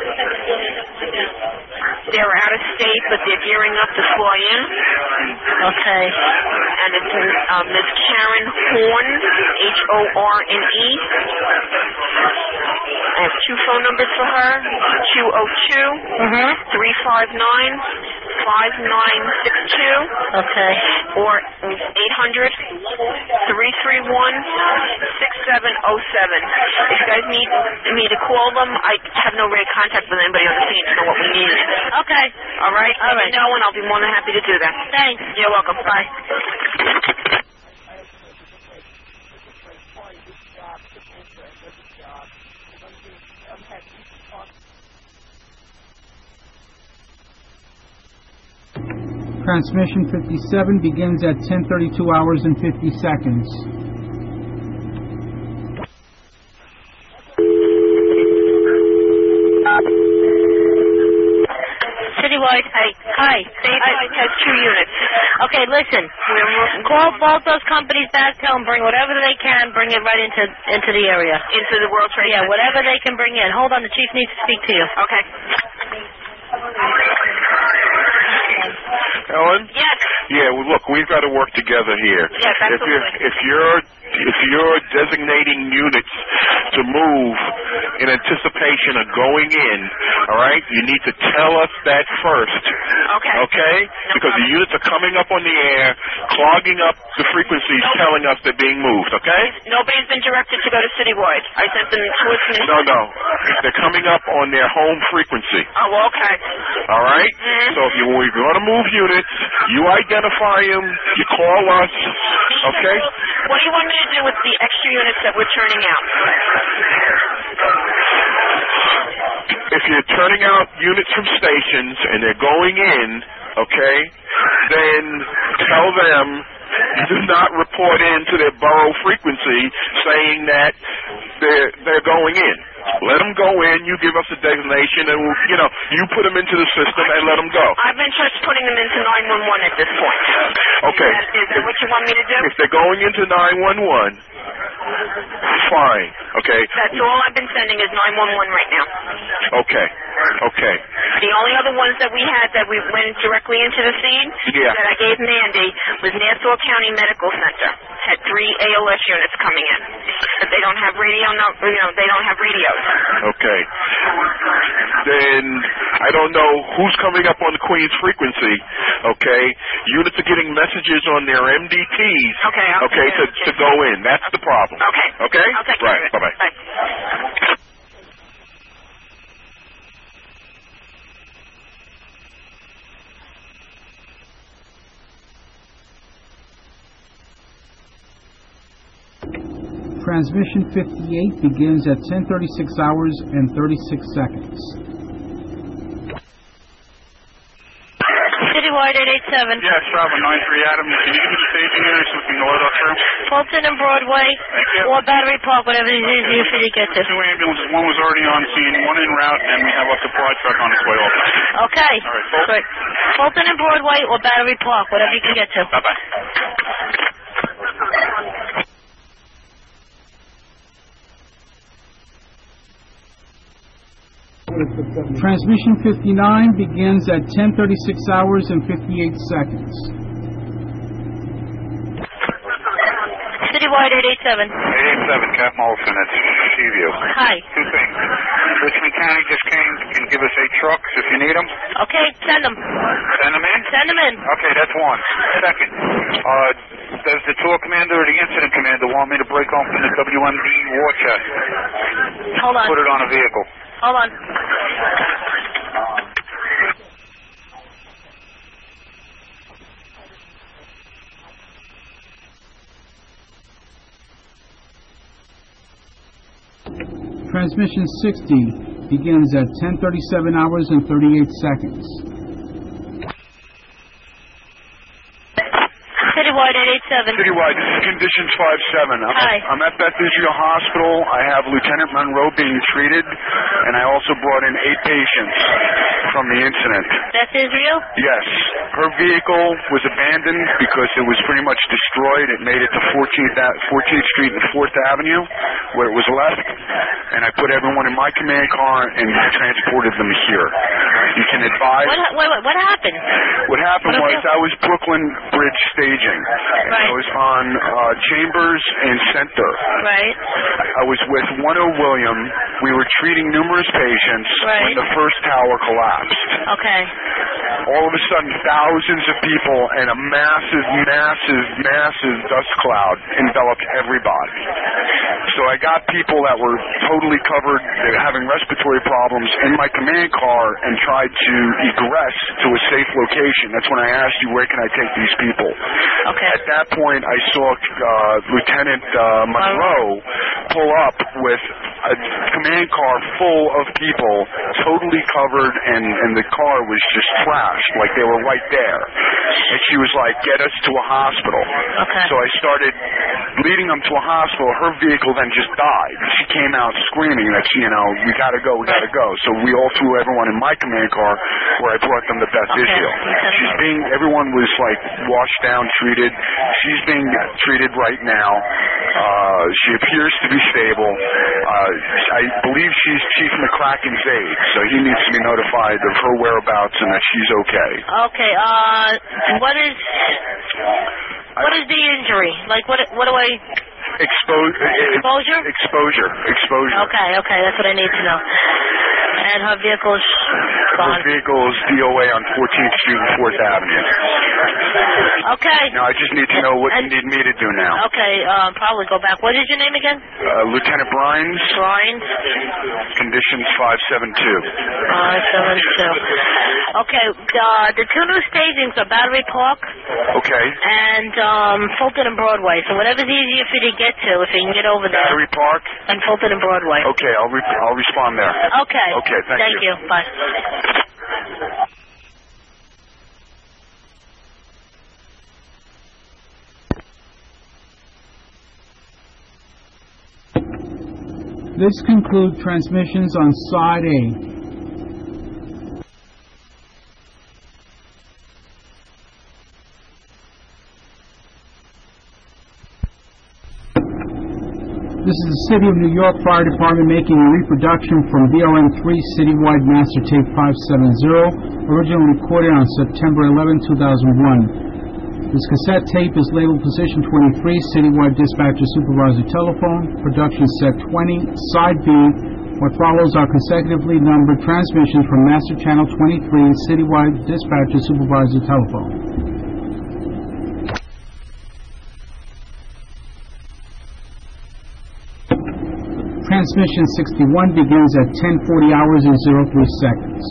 They're out of state, but they're gearing up to fly in. Okay. And it's Miss Karen Horn, Horne. I have two phone numbers for her, 202-359-5962. Okay. Or 800-331-6707. If you guys need me to call them, I have no way of contact with anybody on the scene to know what we need. Okay. All right? Let me know, and I'll be more than happy to do that. Thanks. You're welcome. Bye. Transmission 57 begins at 10:32 hours and 50 seconds. Citywide. Hi. Statewide has 2 units. Okay, listen. Call both those companies back. Tell them bring whatever they can. Bring it right into the area. Into the World Trade Center. Yeah, whatever they can bring in. Hold on, the chief needs to speak to you. Okay. Ellen? Yes. Yeah, well, look, we've got to work together here. Yes, absolutely. If you're designating units to move in anticipation of going in, all right, you need to tell us that first. Okay. Okay? Because the units are coming up on the air, clogging up the frequencies, telling us they're being moved, okay? Nobody's been directed to go to Citywide. I sent them to us. No. They're coming up on their home frequency. Oh, okay. All right? Mm-hmm. So if we're going to move units, you identify them, you call us, okay? What do you want me to do with the extra units that we're turning out? If you're turning out units from stations and they're going in, okay, then tell them you do not report into their borough frequency saying that they're going in. Let them go in, you give us a designation, and, you put them into the system and let them go. I've been just putting them into 911 at this point. Okay. Is that what you want me to do? If they're going into 911, fine, okay? That's all I've been sending is 911 right now. Okay. The only other ones that we had that we went directly into the scene that I gave Mandy was Nassau County Medical Center. Had 3 ALS units coming in. But they don't have radio, they don't have radios. Okay. Then I don't know who's coming up on the Queen's frequency, okay? Units are getting messages on their MDTs, to go in. That's the problem. Okay? I'll take right. Bye-bye. Bye. Transmission 58 begins at 10:36 hours and 36 seconds. Citywide 887. Yes, Robin 93 Adam. Can you give me the staging here so we can load up through? Fulton and Broadway or Battery Park, whatever is easier for you to get to. 2 ambulances. One was already on scene, one en route, and we have a supply truck on its way over. Okay. All right, Fulton. Good. Fulton and Broadway or Battery Park, whatever you can get to. Bye-bye. Transmission 59 begins at 10:36 hours and 58 seconds. Citywide 887. 887, Captain Olson, it's Seaview. Hi. 2 things. Richmond County just came, can give us 8 trucks if you need them. Okay, send them. Send them in? Send them in. Okay, that's one. Second, does the tour commander or the incident commander want me to break open the WMD war chest? Hold on. Put it on a vehicle. Hold on. Transmission 60 begins at 10:37 hours and 38 seconds. Citywide 887. Citywide, this is Conditions 57. Hi. I'm at Beth Israel Hospital. I have Lieutenant Monroe being treated, and I also brought in 8 patients from the incident. Beth Israel? Yes. Her vehicle was abandoned because it was pretty much destroyed. It made it to 14th Street and 4th Avenue, where it was left, and I put everyone in my command car and transported them here. You can advise... What happened? What happened was I was Brooklyn Bridge staging. Right. I was on Chambers and Center. Right. I was with 10 William. We were treating numerous patients when the first tower collapsed. Okay. All of a sudden, thousands of people and a massive, massive, massive dust cloud enveloped everybody. So I got people that were totally covered, having respiratory problems, in my command car and tried to egress to a safe location. That's when I asked you, where can I take these people? Okay. At that point, I saw Lieutenant Monroe pull up with a command car full of people, totally covered, and the car was just trashed, like they were right there. And she was like, get us to a hospital. Okay. So I started leading them to a hospital. Her vehicle then just died. She came out screaming that, we gotta go, we gotta go. So we all threw everyone in my command car, where I brought them to Beth Israel. Everyone was like washed down, treated. She's being treated right now. She appears to be stable. I believe she's Chief McCracken's aide, so he needs to be notified of her whereabouts and that she's okay. Okay. What is the injury? Like, what do I... Exposure? Exposure. Okay, that's what I need to know. And her vehicle's gone. Her vehicle is DOA on 14th Street and 4th Avenue. Okay. Now, I just need to know what you need me to do now. Okay, probably go back. What is your name again? Lieutenant Brines. Brines. Conditions 572. 572. Okay, the 2 new stagings are Battery Park. Okay. And Fulton and Broadway. So whatever's easier for you to get to, if you can get over there. Battery Park. And Fulton and Broadway. Okay, I'll respond there. Okay. Okay, thank you. Bye. This concludes transmissions on Side A. This is the City of New York Fire Department making a reproduction from DRM-3 Citywide Master Tape 570, originally recorded on September 11, 2001. This cassette tape is labeled Position 23, Citywide Dispatcher Supervisor Telephone, Production Set 20, Side B. What follows are consecutively numbered transmissions from Master Channel 23, Citywide Dispatcher Supervisor Telephone. Transmission 61 begins at 10:40 hours and 03 seconds.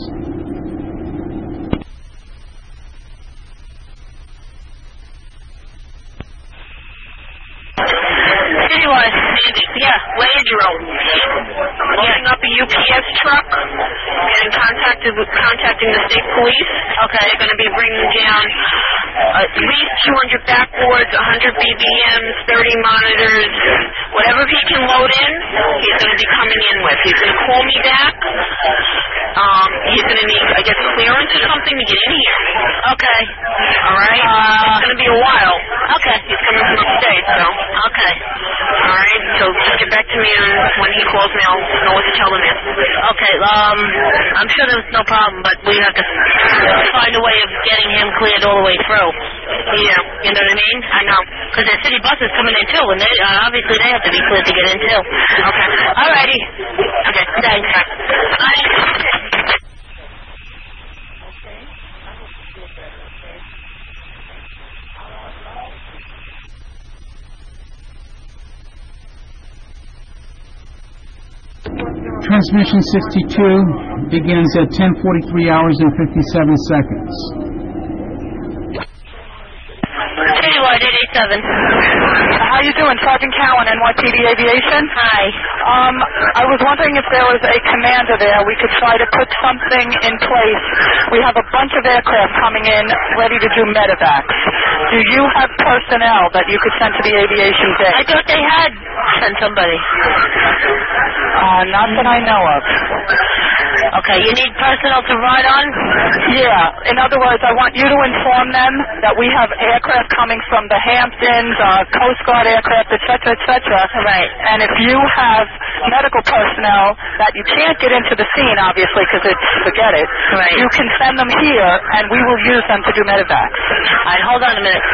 Citywide, yeah, Leandro. Loading up a UPS truck, contacting the state police. Okay. They're going to be bringing down at least 200 backboards, 100 BBMs, 30 monitors, whatever he can load in, he's going to be coming in with. He's going to call me back. He's going to need, I guess, clearance or something to get in here. Okay. All right. It's going to be a while. Okay. He's coming from upstate, so. Okay. All right. So just get back to me, and when he calls me, I'll know what to tell him. Okay. I'm sure there's no problem, but we have to find a way of getting him cleared all the way through. Yeah. You know what I mean? I know. Because there's city buses coming in too, and they obviously they have to be cleared to get in too. Okay. All righty. Okay. Thanks. Bye. Transmission 62 begins at 10:43 hours and 57 seconds. Citywide How you doing? Sergeant Cowan, NYPD Aviation? Hi. I was wondering if there was a commander there. We could try to put something in place. We have a bunch of aircraft coming in ready to do medevacs. Do you have personnel that you could send to the aviation bay? I thought they had sent somebody. Not that I know of. Okay, you need personnel to ride on? Yeah. In other words, I want you to inform them that we have aircraft coming from the Hamptons, Coast Guard aircraft, et cetera, et cetera. Right. And if you have medical personnel that you can't get into the scene, obviously, because it's forget it, right. You can send them here, and we will use them to do medevacs. All right, hold on a minute.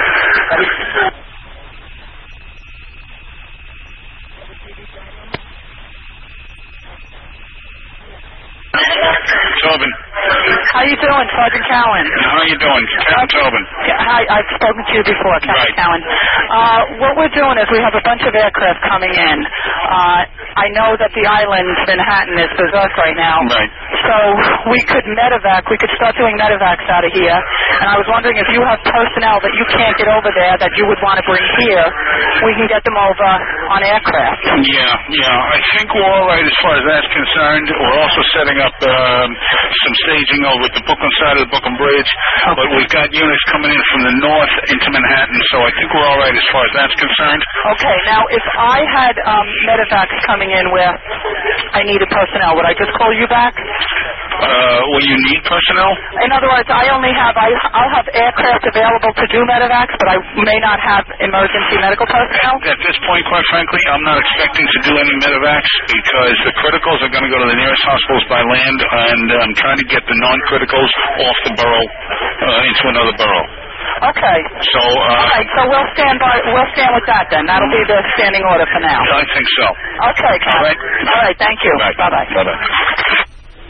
Tobin. How you doing, Sergeant Cowan? How you doing? Captain Tobin. Hi, I've spoken to you before, Captain Cowan. What we're doing is we have a bunch of aircraft coming in. I know that the island, Manhattan, is berserk right now. Right. So we could medevac. We could start doing medevacs out of here. And I was wondering if you have personnel that you can't get over there that you would want to bring here, we can get them over on aircraft. Yeah. I think we're all right as far as that's concerned. We're also setting up some staging over at the Brooklyn side of the Brooklyn Bridge. Okay. But we've got units coming in from the north into Manhattan, so I think we're all right as far as that's concerned. Okay. Now, if I had medevacs coming in where I needed personnel, would I just call you back? Will you need personnel? In other words, I'll have aircraft available to do medevacs, but I may not have emergency medical personnel. At this point, quite frankly, I'm not expecting to do any medevacs because the criticals are going to go to the nearest hospitals by land, and I'm trying to get the non-criticals off the borough into another borough. Okay. So, all right. So we'll stand with that then. That'll be the standing order for now. I think so. Okay, Cap. All right. All right. Thank you. Bye. Bye-bye. Bye-bye.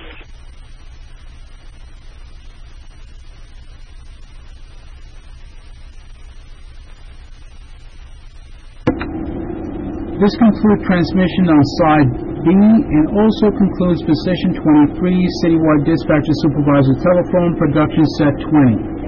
This concludes transmission on side B and also concludes position 23, Citywide Dispatcher Supervisor Telephone, production set 20.